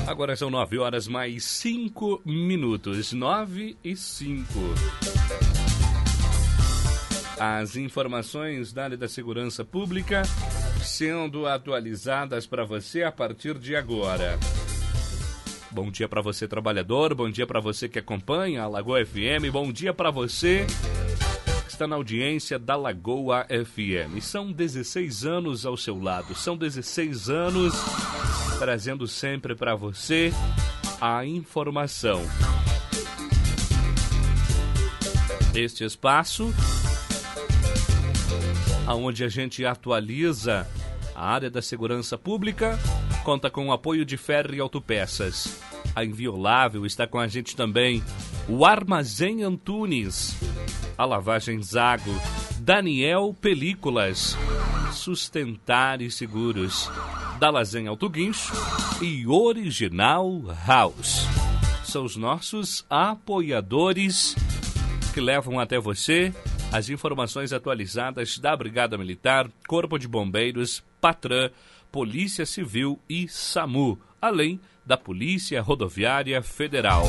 Agora são 9 horas mais 5 minutos. 9 e 5. As informações da área da segurança pública sendo atualizadas para você a partir de agora. Bom dia para você, trabalhador. Bom dia para você que acompanha a Lagoa FM. Bom dia para você que está na audiência da Lagoa FM. São 16 anos ao seu lado. São 16 anos trazendo sempre para você a informação. Este espaço onde a gente atualiza a área da segurança pública, conta com o apoio de Ferri Autopeças. A Inviolável está com a gente também. O Armazém Antunes, a Lavagem Zago, Daniel Películas, Sustentar e Seguros, Dalazen Autoguincho e Original House. São os nossos apoiadores que levam até você as informações atualizadas da Brigada Militar, Corpo de Bombeiros, Patran, Polícia Civil e SAMU, além da Polícia Rodoviária Federal.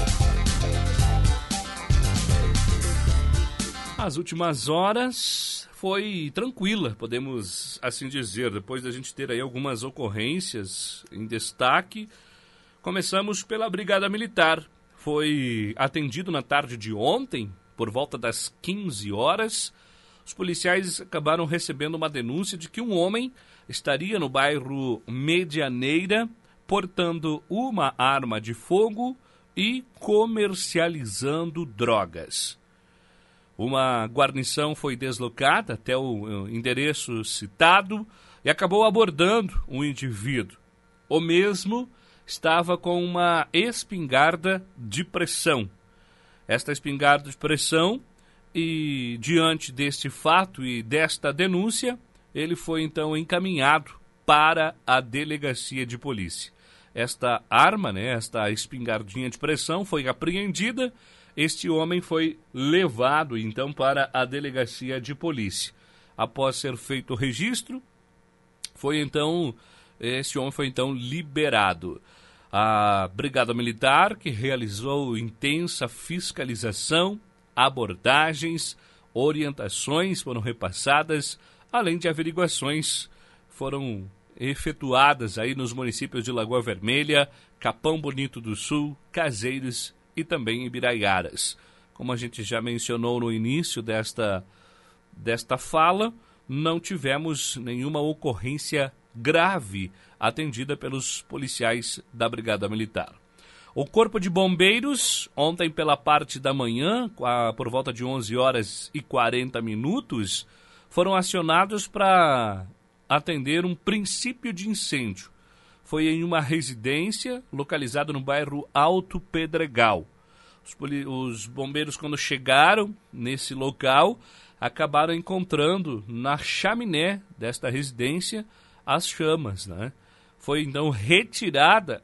As últimas horas foi tranquila, podemos assim dizer, depois da gente ter aí algumas ocorrências em destaque. Começamos pela Brigada Militar. Foi atendido na tarde de ontem, por volta das 15 horas, os policiais acabaram recebendo uma denúncia de que um homem estaria no bairro Medianeira portando uma arma de fogo e comercializando drogas. Uma guarnição foi deslocada até o endereço citado e acabou abordando um indivíduo. O mesmo estava com uma espingarda de pressão. Esta espingarda de pressão, e diante deste fato e desta denúncia, ele foi então encaminhado para a delegacia de polícia. Esta arma, esta espingardinha de pressão foi apreendida, este homem foi levado então para a delegacia de polícia. Após ser feito o registro, este homem foi então liberado. A Brigada Militar, que realizou intensa fiscalização, abordagens, orientações foram repassadas, além de averiguações foram efetuadas aí nos municípios de Lagoa Vermelha, Capão Bonito do Sul, Caseiros e também Ibiraiaras. Como a gente já mencionou no início desta fala, não tivemos nenhuma ocorrência grave atendida pelos policiais da Brigada Militar. O Corpo de Bombeiros, ontem pela parte da manhã, por volta de 11 horas e 40 minutos, foram acionados para atender um princípio de incêndio. Foi em uma residência localizada no bairro Alto Pedregal. Os bombeiros, quando chegaram nesse local, acabaram encontrando na chaminé desta residência as chamas, Foi então retirada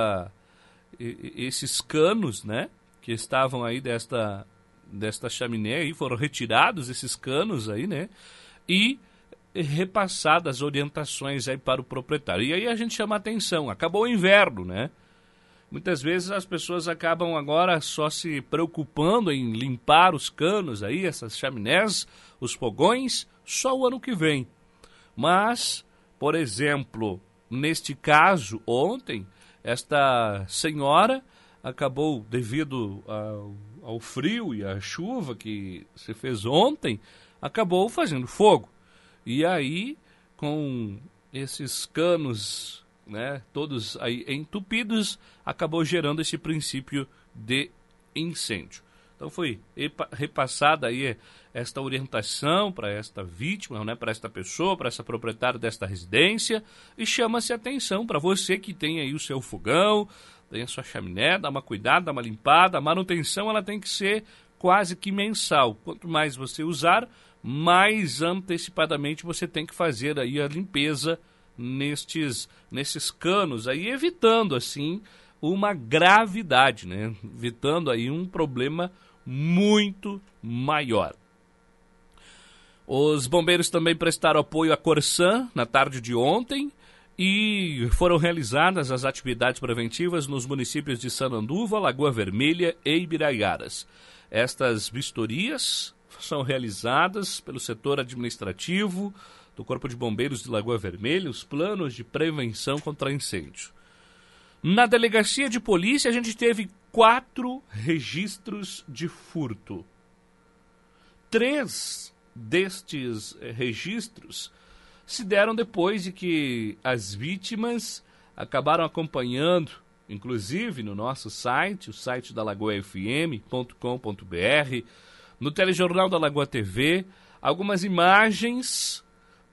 esses canos, que estavam aí desta chaminé, aí foram retirados esses canos aí, e repassadas as orientações aí para o proprietário. E aí a gente chama a atenção, acabou o inverno, Muitas vezes as pessoas acabam agora só se preocupando em limpar os canos aí, essas chaminés, os fogões, só o ano que vem. Mas, por exemplo, neste caso, ontem, esta senhora acabou, devido ao frio e à chuva que se fez ontem, acabou fazendo fogo. E aí, com esses canos, todos aí entupidos, acabou gerando esse princípio de incêndio. Então foi repassada aí esta orientação para esta vítima, para esta pessoa, para essa proprietária desta residência, e chama-se atenção para você que tem aí o seu fogão, tem a sua chaminé, dá uma cuidada, dá uma limpada. A manutenção ela tem que ser quase que mensal. Quanto mais você usar, mais antecipadamente você tem que fazer aí a limpeza nesses canos aí, evitando assim uma gravidade, evitando aí um problema muito maior. Os bombeiros também prestaram apoio à Corsan na tarde de ontem e foram realizadas as atividades preventivas nos municípios de Sananduva, Lagoa Vermelha e Ibiraiaras. Estas vistorias são realizadas pelo setor administrativo do Corpo de Bombeiros de Lagoa Vermelha, os planos de prevenção contra incêndio. Na delegacia de polícia, a gente teve 4 registros de furto. 3 destes registros se deram depois de que as vítimas acabaram acompanhando, inclusive no nosso site, o site da lagoafm.com.br, no telejornal da Lagoa TV, algumas imagens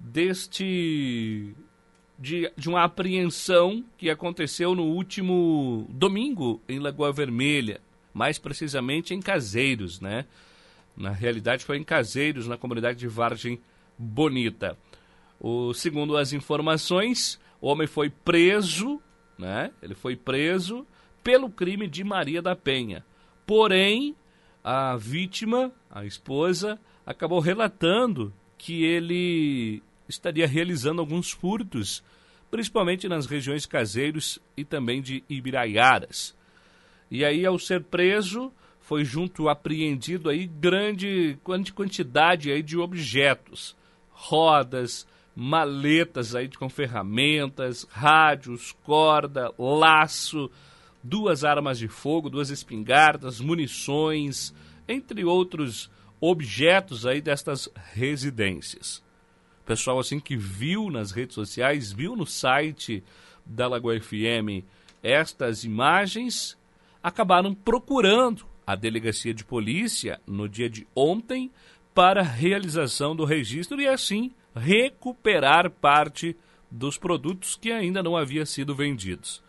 de uma apreensão que aconteceu no último domingo em Lagoa Vermelha, mais precisamente em Caseiros, né? Na realidade foi em Caseiros, na comunidade de Vargem Bonita. Segundo as informações, o homem foi preso, né? Ele foi preso pelo crime de Maria da Penha. Porém, a vítima, a esposa, acabou relatando que ele estaria realizando alguns furtos, principalmente nas regiões de Caseiros e também de Ibiraiaras. E aí, ao ser preso, foi apreendido aí grande quantidade aí de objetos, rodas, maletas aí com ferramentas, rádios, corda, laço, 2 armas de fogo, 2 espingardas, munições, entre outros objetos aí destas residências. O pessoal assim que viu nas redes sociais, viu no site da Lagoa FM estas imagens, acabaram procurando a delegacia de polícia no dia de ontem para a realização do registro e assim recuperar parte dos produtos que ainda não haviam sido vendidos.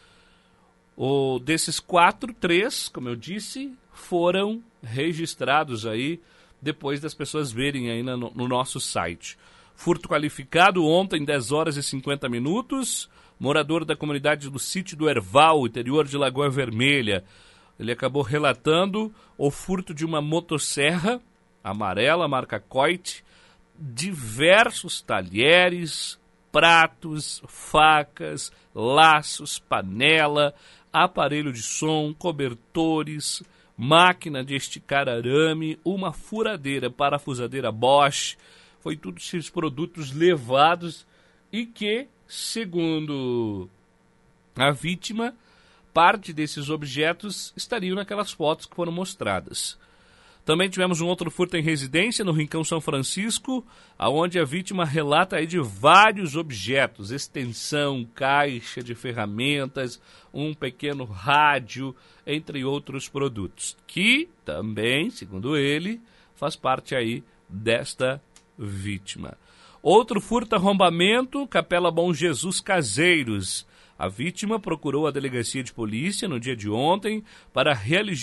Desses 4, 3, como eu disse, foram registrados aí depois das pessoas verem aí no nosso site. Furto qualificado ontem, 10 horas e 50 minutos, morador da comunidade do Sítio do Herval, interior de Lagoa Vermelha. Ele acabou relatando o furto de uma motosserra amarela, marca Coit, diversos talheres, pratos, facas, laços, panela, aparelho de som, cobertores, máquina de esticar arame, uma furadeira, parafusadeira Bosch. Foi todos esses produtos levados e que, segundo a vítima, parte desses objetos estariam naquelas fotos que foram mostradas. Também tivemos um outro furto em residência no Rincão São Francisco, onde a vítima relata aí de vários objetos, extensão, caixa de ferramentas, um pequeno rádio, entre outros produtos, que também, segundo ele, faz parte aí desta vítima. Outro furto arrombamento, Capela Bom Jesus Caseiros. A vítima procurou a delegacia de polícia no dia de ontem para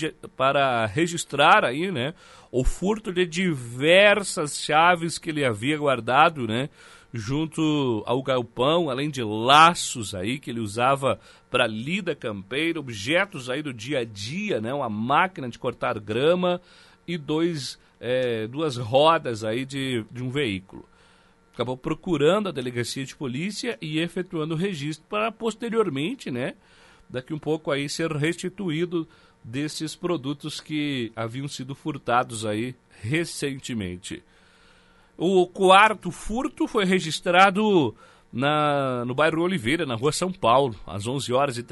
registrar aí, né, o furto de diversas chaves que ele havia guardado, né, junto ao galpão, além de laços aí que ele usava para lida campeira, objetos aí do dia a dia, né, uma máquina de cortar grama e 2 rodas aí de um veículo. Acabou procurando a delegacia de polícia e efetuando o registro para posteriormente, né, daqui um pouco aí ser restituído desses produtos que haviam sido furtados aí recentemente. O 4º furto foi registrado no bairro Oliveira, na rua São Paulo, às 11 horas e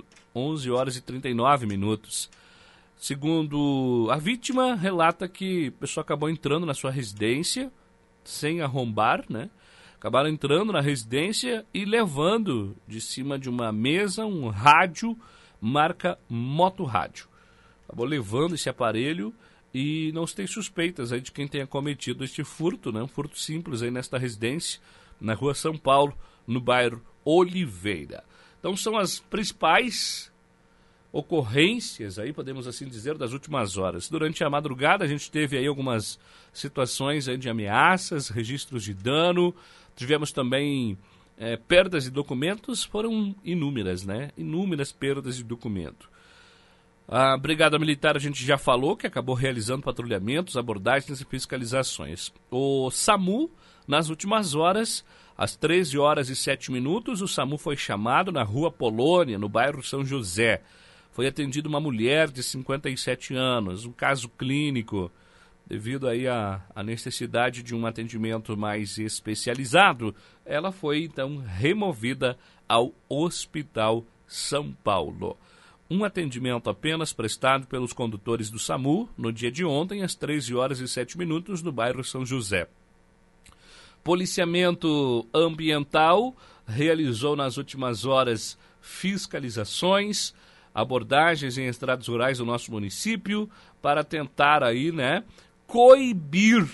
39 minutos. Segundo a vítima, relata que a pessoa acabou entrando na sua residência sem arrombar, né? Acabaram entrando na residência e levando de cima de uma mesa um rádio marca Moto Rádio. Acabou levando esse aparelho e não se tem suspeitas aí de quem tenha cometido este furto, né? Um furto simples aí nesta residência, na rua São Paulo, no bairro Oliveira. Então são as principais ocorrências aí, podemos assim dizer, das últimas horas. Durante a madrugada a gente teve aí algumas situações aí de ameaças, registros de dano, tivemos também perdas de documentos, foram inúmeras, né? Inúmeras perdas de documento. A Brigada Militar a gente já falou que acabou realizando patrulhamentos, abordagens e fiscalizações. O SAMU, nas últimas horas, Às 13 horas e 7 minutos, o SAMU foi chamado na Rua Polônia, no bairro São José. Foi atendida uma mulher de 57 anos, um caso clínico, devido aí à necessidade de um atendimento mais especializado. Ela foi, então, removida ao Hospital São Paulo. Um atendimento apenas prestado pelos condutores do SAMU no dia de ontem, às 13 horas e 7 minutos, no bairro São José. Policiamento Ambiental realizou nas últimas horas fiscalizações, abordagens em estradas rurais do nosso município para tentar aí, coibir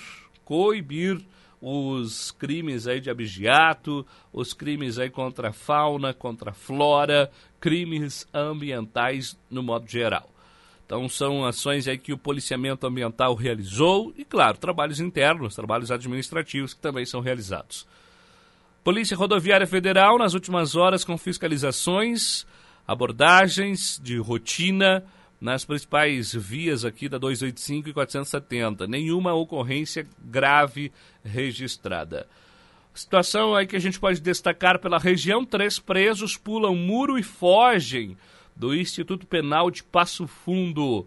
os crimes aí de abigeato, os crimes aí contra a fauna, contra a flora, crimes ambientais no modo geral. Então são ações aí que o policiamento ambiental realizou e, claro, trabalhos internos, trabalhos administrativos que também são realizados. Polícia Rodoviária Federal, nas últimas horas, com fiscalizações, abordagens de rotina nas principais vias aqui da 285 e 470. Nenhuma ocorrência grave registrada. Situação aí que a gente pode destacar pela região: 3 presos pulam muro e fogem do Instituto Penal de Passo Fundo.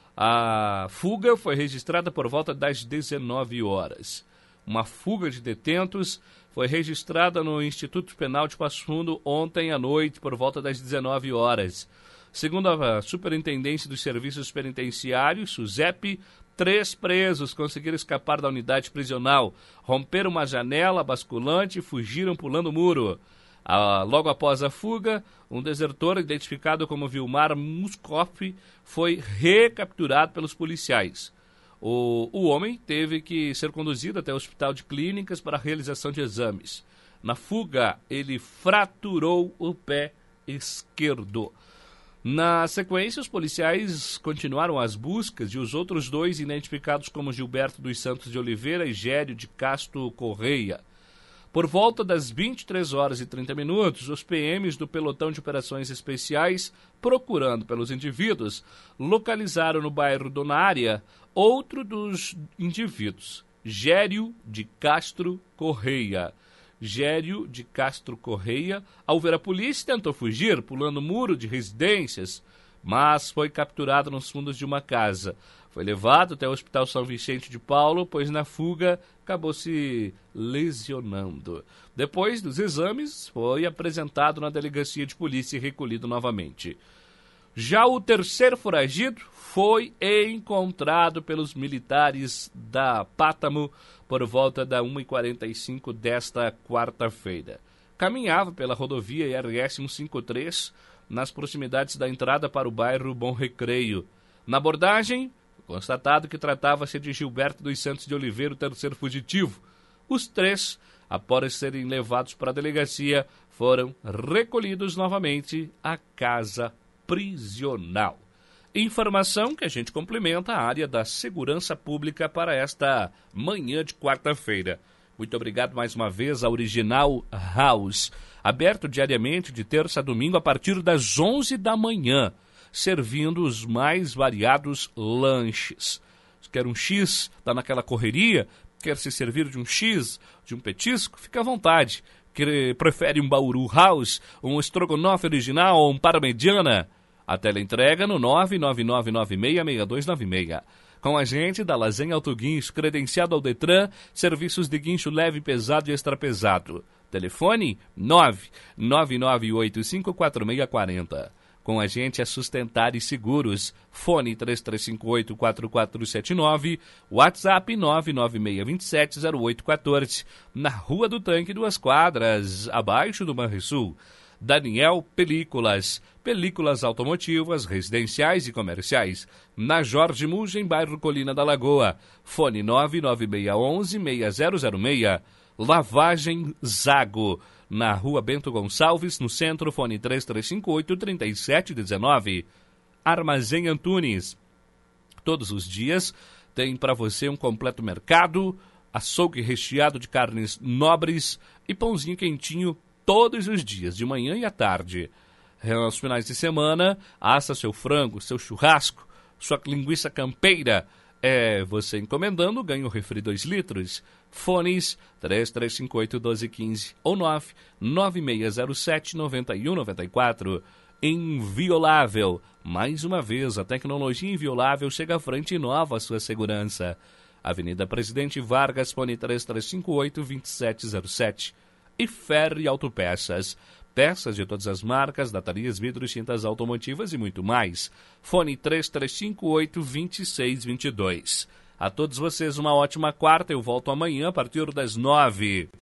A fuga foi registrada por volta das 19 horas. Uma fuga de detentos foi registrada no Instituto Penal de Passo Fundo ontem à noite, por volta das 19 horas. Segundo a Superintendência dos Serviços Penitenciários, SUSEP, 3 presos conseguiram escapar da unidade prisional, romperam uma janela basculante e fugiram pulando o muro. Logo após a fuga, um desertor identificado como Vilmar Muscoff foi recapturado pelos policiais. O homem teve que ser conduzido até o Hospital de Clínicas para a realização de exames. Na fuga, ele fraturou o pé esquerdo. Na sequência, os policiais continuaram as buscas e os outros 2 identificados como Gilberto dos Santos de Oliveira e Gério de Castro Correia. Por volta das 23 horas e 30 minutos, os PMs do Pelotão de Operações Especiais, procurando pelos indivíduos, localizaram no bairro Donária outro dos indivíduos, Gério de Castro Correia. Gério de Castro Correia, ao ver a polícia, tentou fugir, pulando o muro de residências, mas foi capturado nos fundos de uma casa. Foi levado até o Hospital São Vicente de Paulo, pois na fuga acabou se lesionando. Depois dos exames, foi apresentado na delegacia de polícia e recolhido novamente. Já o terceiro foragido foi encontrado pelos militares da Pátamo por volta da 1h45 desta quarta-feira. Caminhava pela rodovia IRS 153 nas proximidades da entrada para o bairro Bom Recreio. Na abordagem, constatado que tratava-se de Gilberto dos Santos de Oliveira, o terceiro fugitivo. Os 3, após serem levados para a delegacia, foram recolhidos novamente à casa prisional. Informação que a gente complementa a área da segurança pública para esta manhã de quarta-feira. Muito obrigado mais uma vez à Original House, aberto diariamente de terça a domingo a partir das 11 da manhã, servindo os mais variados lanches. Se quer um X, está naquela correria, quer se servir de um X, de um petisco, fica à vontade. Prefere um Bauru House, um estrogonofe original ou um parmegiana? A teleentrega no 999966296. Com a gente da Lasanha Auto Guincho, credenciado ao Detran, serviços de guincho leve, pesado e extrapesado. Telefone 999854640. Com a gente é Sustentar e Seguros. Fone 3358-4479, WhatsApp 996270814. Na Rua do Tanque, 2 quadras, abaixo do Banrisul. Daniel Películas, películas automotivas, residenciais e comerciais. Na Jorge Mugen, bairro Colina da Lagoa. Fone 99611-6006. Lavagem Zago. Na Rua Bento Gonçalves, no centro, fone 3358-3719. Armazém Antunes. Todos os dias tem para você um completo mercado, açougue recheado de carnes nobres e pãozinho quentinho todos os dias, de manhã e à tarde. Nos finais de semana, assa seu frango, seu churrasco, sua linguiça campeira Você encomendando, ganha o refri 2 litros. Fones 3358-1215 ou 99607-9194. Inviolável. Mais uma vez, a tecnologia inviolável chega à frente e inova a sua segurança. Avenida Presidente Vargas, fone 3358-2707. E Ferri Autopeças. Peças de todas as marcas, baterias, vidros, tintas automotivas e muito mais. Fone 3358-2622. A todos vocês uma ótima quarta. Eu volto amanhã a partir das 9h.